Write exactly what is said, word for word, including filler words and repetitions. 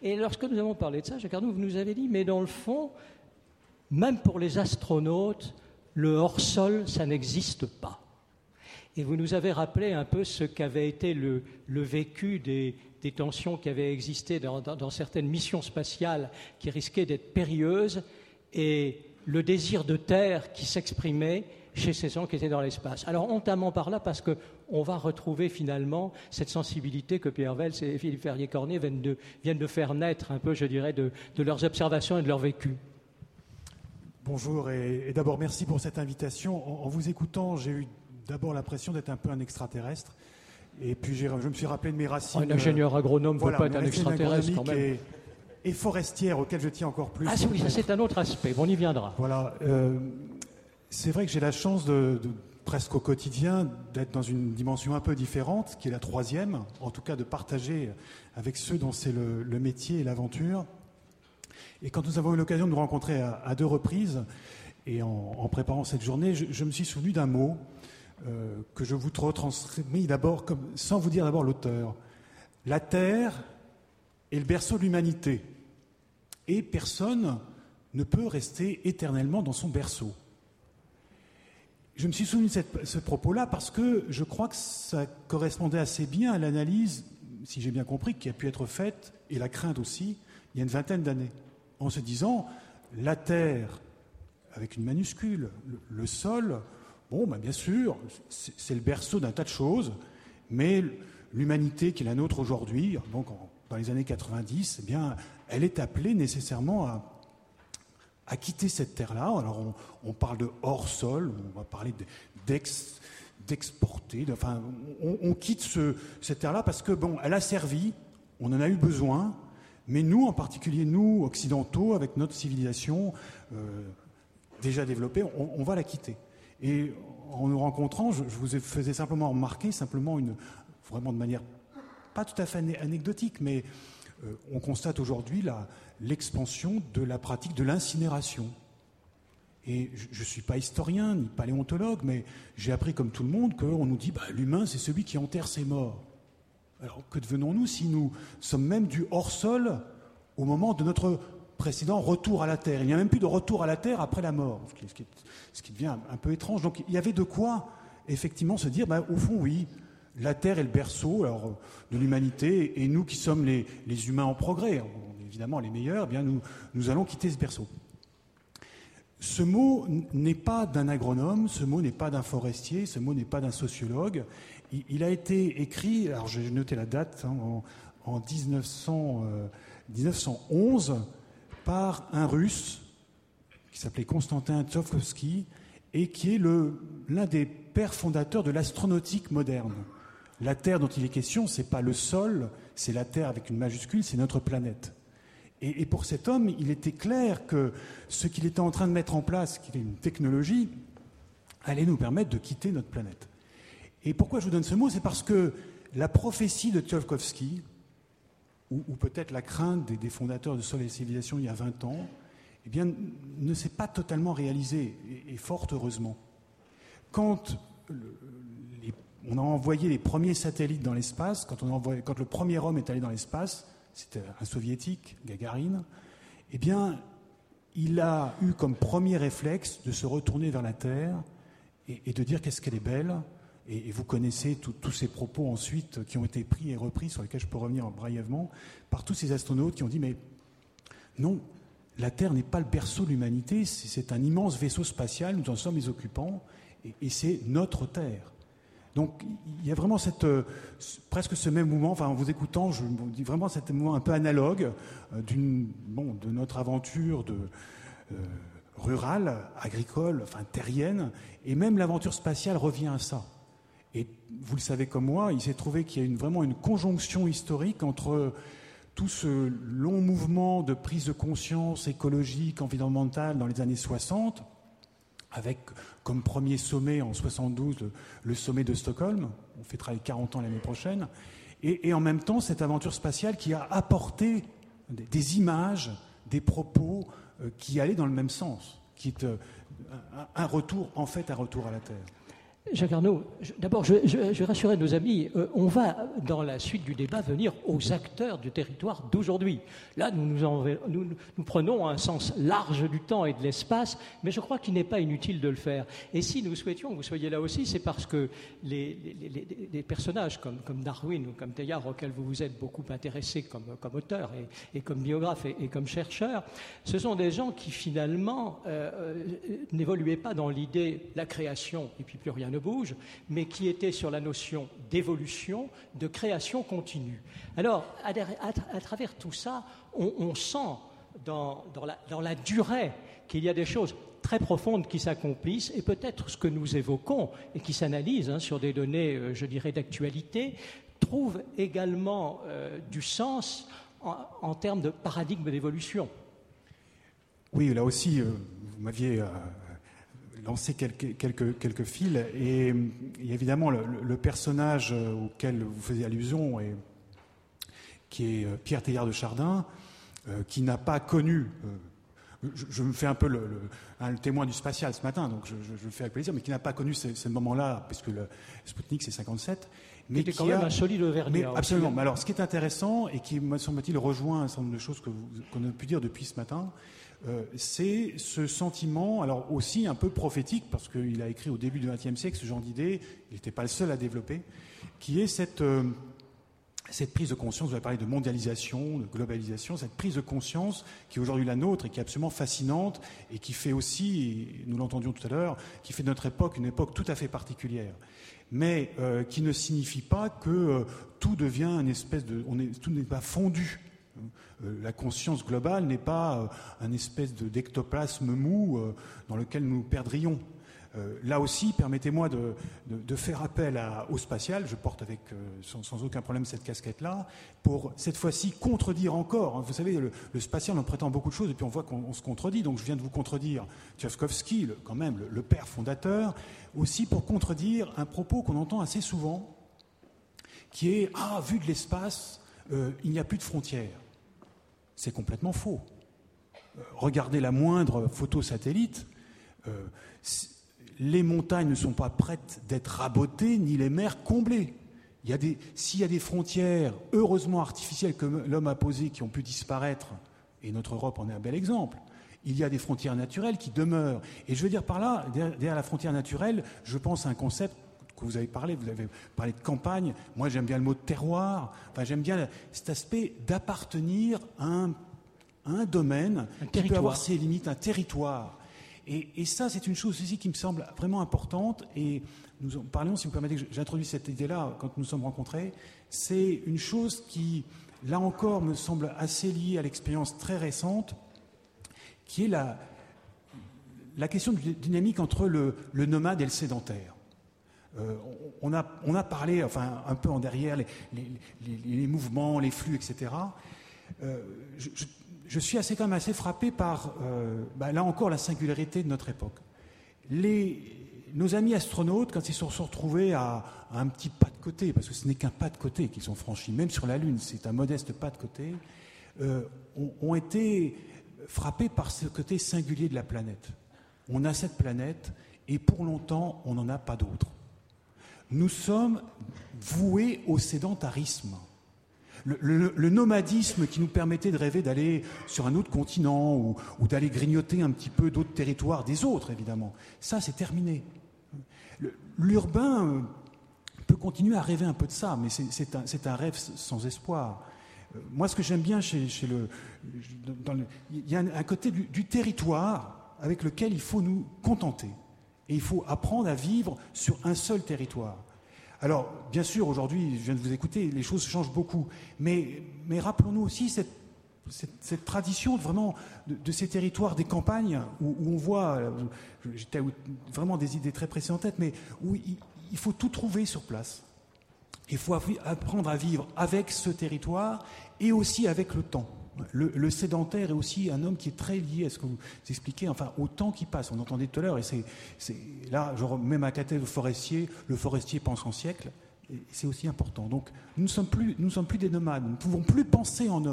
Et lorsque nous avons parlé de ça, Jacques Arnoux, vous nous avez dit, mais dans le fond, même pour les astronautes, le hors-sol, ça n'existe pas. Et vous nous avez rappelé un peu ce qu'avait été le, le vécu des, des tensions qui avaient existé dans, dans, dans certaines missions spatiales qui risquaient d'être périlleuses, et le désir de terre qui s'exprimait chez ces gens qui étaient dans l'espace. Alors, notamment par là, parce qu'on va retrouver finalement cette sensibilité que Pierre Vels et Philippe Ferrier-Cornet viennent de, viennent de faire naître un peu, je dirais, de, de leurs observations et de leur vécu. Bonjour, et, et d'abord merci pour cette invitation. En, en vous écoutant, j'ai eu d'abord l'impression d'être un peu un extraterrestre, et puis j'ai, je me suis rappelé de mes racines. Un ingénieur agronome ne voilà, peut pas être un extraterrestre quand même. Et, et forestière, auquel je tiens encore plus. Ah oui, ça c'est un autre aspect, on y viendra. Voilà, euh, c'est vrai que j'ai la chance de, de presque au quotidien d'être dans une dimension un peu différente, qui est la troisième, en tout cas de partager avec ceux dont c'est le, le métier et l'aventure. Et quand nous avons eu l'occasion de nous rencontrer à, à deux reprises, et en, en préparant cette journée, je, je me suis souvenu d'un mot euh, que je vous retransmets d'abord, comme, sans vous dire d'abord l'auteur. La Terre est le berceau de l'humanité, et personne ne peut rester éternellement dans son berceau. Je me suis souvenu de cette, ce propos-là parce que je crois que ça correspondait assez bien à l'analyse, si j'ai bien compris, qui a pu être faite, et la crainte aussi, il y a une vingtaine d'années, en se disant, la Terre, avec une minuscule, le, le sol, bon, ben bien sûr, c'est, c'est le berceau d'un tas de choses, mais l'humanité qui est la nôtre aujourd'hui, donc en, dans les années quatre-vingt-dix, eh bien, elle est appelée nécessairement à, à quitter cette terre-là. Alors, on, on parle de hors-sol, on va parler d'ex, d'exporter, de, enfin, on, on quitte ce, cette terre-là parce que, bon, elle a servi, on en a eu besoin, mais nous, en particulier nous, occidentaux, avec notre civilisation euh, déjà développée, on, on va la quitter. Et en nous rencontrant, je, je vous faisais simplement remarquer, simplement une, vraiment de manière pas tout à fait anecdotique, mais euh, on constate aujourd'hui la, l'expansion de la pratique de l'incinération. Et je ne suis pas historien ni paléontologue, mais j'ai appris comme tout le monde qu'on nous dit bah, l'humain, c'est celui qui enterre ses morts. Alors que devenons-nous si nous sommes même du hors-sol au moment de notre précédent retour à la Terre? Il n'y a même plus de retour à la Terre après la mort, ce qui, ce qui, ce qui devient un peu étrange. Donc il y avait de quoi effectivement se dire, bah, au fond oui, la Terre est le berceau alors, de l'humanité, et nous qui sommes les, les humains en progrès, on est évidemment les meilleurs, eh bien nous, nous allons quitter ce berceau. Ce mot n'est pas d'un agronome, ce mot n'est pas d'un forestier, ce mot n'est pas d'un sociologue. Il, il a été écrit, alors j'ai noté la date, hein, en, en dix-neuf cent, euh, dix-neuf cent onze par un Russe qui s'appelait Konstantin Tsiolkovsky et qui est le, l'un des pères fondateurs de l'astronautique moderne. La Terre dont il est question, ce n'est pas le sol, c'est la Terre avec une majuscule, c'est notre planète. Et, et pour cet homme, il était clair que ce qu'il était en train de mettre en place, qui est une technologie, allait nous permettre de quitter notre planète. Et pourquoi je vous donne ce mot? C'est parce que la prophétie de Tsiolkovsky, ou, ou peut-être la crainte des, des fondateurs de Soleil et Civilisation il y a vingt ans, eh bien, ne s'est pas totalement réalisée, et, et fort heureusement. Quand le, les, on a envoyé les premiers satellites dans l'espace, quand, on a envoyé, quand le premier homme est allé dans l'espace, c'était un soviétique, Gagarine, eh bien, il a eu comme premier réflexe de se retourner vers la Terre et, et de dire qu'est-ce qu'elle est belle. Et, et vous connaissez tous ces propos ensuite qui ont été pris et repris, sur lesquels je peux revenir brièvement, par tous ces astronautes qui ont dit mais non, la Terre n'est pas le berceau de l'humanité, c'est, c'est un immense vaisseau spatial, nous en sommes les occupants, et, et c'est notre Terre. Donc il y a vraiment cette, euh, presque ce même mouvement, enfin en vous écoutant, je vous dis vraiment cet mouvement un peu analogue euh, d'une, bon, de notre aventure de, euh, rurale, agricole, enfin terrienne, et même l'aventure spatiale revient à ça. Et vous le savez comme moi, il s'est trouvé qu'il y a une, vraiment une conjonction historique entre tout ce long mouvement de prise de conscience écologique, environnementale dans les années soixante, avec comme premier sommet en soixante-douze le, le sommet de Stockholm, on fêtera les quarante ans l'année prochaine, et, et en même temps cette aventure spatiale qui a apporté des, des images, des propos euh, qui allaient dans le même sens, qui est euh, un, un retour, en fait un retour à la Terre. Jacques Arnaud, d'abord, je, je, je rassurer nos amis, euh, on va, dans la suite du débat, venir aux acteurs du territoire d'aujourd'hui. Là, nous, nous, en, nous, nous prenons un sens large du temps et de l'espace, mais je crois qu'il n'est pas inutile de le faire. Et si nous souhaitions que vous soyez là aussi, c'est parce que les, les, les, les personnages comme, comme Darwin ou comme Teilhard, auxquels vous vous êtes beaucoup intéressés comme, comme auteur et, et comme biographe et, et comme chercheur, ce sont des gens qui, finalement, euh, n'évoluaient pas dans l'idée la création et puis plus rien ne bouge, mais qui était sur la notion d'évolution, de création continue. Alors, à, à, à travers tout ça, on, on sent dans, dans, la, dans la durée qu'il y a des choses très profondes qui s'accomplissent, et peut-être ce que nous évoquons et qui s'analysent hein, sur des données, euh, je dirais, d'actualité, trouve également euh, du sens en, en termes de paradigme d'évolution. Oui, là aussi, euh, vous m'aviez euh, lancé quelques, quelques, quelques fils, et, et évidemment, le, le personnage auquel vous faisiez allusion, et, qui est Pierre Teilhard de Chardin, euh, qui n'a pas connu... Euh, je, je me fais un peu le, le, hein, le témoin du spatial ce matin, donc je, je, je le fais avec plaisir, mais qui n'a pas connu ce, ce moment-là, puisque le Sputnik, c'est cinquante-sept. Mais qui est quand même a... un solide Auvergnat. Mais absolument. Mais alors, ce qui est intéressant, et qui, me semble-t-il, rejoint un certain nombre de choses que vous, qu'on a pu dire depuis ce matin, euh, c'est ce sentiment, alors aussi un peu prophétique, parce qu'il a écrit au début du vingtième siècle ce genre d'idée, il n'était pas le seul à développer, qui est cette... Euh, cette prise de conscience, vous avez parlé de mondialisation, de globalisation, cette prise de conscience qui est aujourd'hui la nôtre et qui est absolument fascinante et qui fait aussi, et nous l'entendions tout à l'heure, qui fait de notre époque une époque tout à fait particulière. Mais euh, qui ne signifie pas que euh, tout devient une espèce de... On est, tout n'est pas fondu. Euh, la conscience globale n'est pas euh, un espèce de, d'ectoplasme mou euh, dans lequel nous perdrions. Euh, là aussi, permettez-moi de, de, de faire appel à, au spatial, je porte avec, euh, sans, sans aucun problème cette casquette-là, pour cette fois-ci contredire encore. Vous savez, le, le spatial, on prétend beaucoup de choses et puis on voit qu'on on se contredit. Donc je viens de vous contredire Tchaïkovski, le, quand même le, le père fondateur, aussi pour contredire un propos qu'on entend assez souvent, qui est « Ah, vu de l'espace, euh, il n'y a plus de frontières ». C'est complètement faux. Euh, regardez la moindre photo satellite, euh, les montagnes ne sont pas prêtes d'être rabotées, ni les mers comblées. Il y a des, s'il y a des frontières, heureusement artificielles, que l'homme a posées, qui ont pu disparaître, et notre Europe en est un bel exemple, il y a des frontières naturelles qui demeurent. Et je veux dire par là, derrière la frontière naturelle, je pense à un concept que vous avez parlé, vous avez parlé de campagne, moi j'aime bien le mot de terroir, enfin j'aime bien cet aspect d'appartenir à un, à un domaine un qui peut avoir ses limites, un territoire. Et, et ça, c'est une chose aussi qui me semble vraiment importante, et nous en parlions, si vous permettez que j'introduise cette idée-là quand nous nous sommes rencontrés, c'est une chose qui, là encore, me semble assez liée à l'expérience très récente, qui est la, la question de dynamique entre le, le nomade et le sédentaire. Euh, on, a, on a parlé, enfin, un peu en derrière, les, les, les, les mouvements, les flux, et cetera. Euh, je, je, Je suis assez, quand même assez frappé par, euh, bah, là encore, la singularité de notre époque. Les, nos amis astronautes, quand ils se sont retrouvés à, à un petit pas de côté, parce que ce n'est qu'un pas de côté qu'ils ont franchi, même sur la Lune, c'est un modeste pas de côté, euh, ont, ont été frappés par ce côté singulier de la planète. On a cette planète, et pour longtemps, on n'en a pas d'autre. Nous sommes voués au sédentarisme. Le, le, le nomadisme qui nous permettait de rêver d'aller sur un autre continent ou, ou d'aller grignoter un petit peu d'autres territoires, des autres évidemment, ça c'est terminé. Le, l'urbain peut continuer à rêver un peu de ça, mais c'est, c'est, un, c'est un rêve sans espoir. Moi, ce que j'aime bien chez, chez le, dans le... Il y a un, un côté du, du territoire avec lequel il faut nous contenter. Et il faut apprendre à vivre sur un seul territoire. Alors, bien sûr, aujourd'hui, je viens de vous écouter, les choses changent beaucoup. Mais, mais rappelons-nous aussi cette, cette, cette tradition vraiment de, de ces territoires, des campagnes, où, où on voit, j'étais vraiment des idées très précises en tête, mais où il, il faut tout trouver sur place. Il faut apprendre à vivre avec ce territoire et aussi avec le temps. Le, le sédentaire est aussi un homme qui est très lié à ce que vous expliquez, enfin au temps qui passe. On entendait tout à l'heure, et c'est, c'est là, je remets ma cathèse au forestier. Le forestier pense en siècle, et c'est aussi important. Donc, nous ne sommes plus, nous ne sommes plus des nomades. Nous ne pouvons plus penser en nomades.